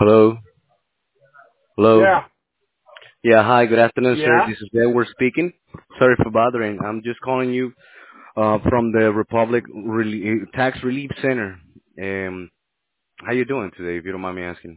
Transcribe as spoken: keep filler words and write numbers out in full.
Hello. Hello. Yeah, Yeah, hi, good afternoon, sir. yeah. This is Edward speaking. Sorry for bothering. I'm just calling you uh, from the Republic Rel- Tax Relief Center. Um, how you doing today, if you don't mind me asking?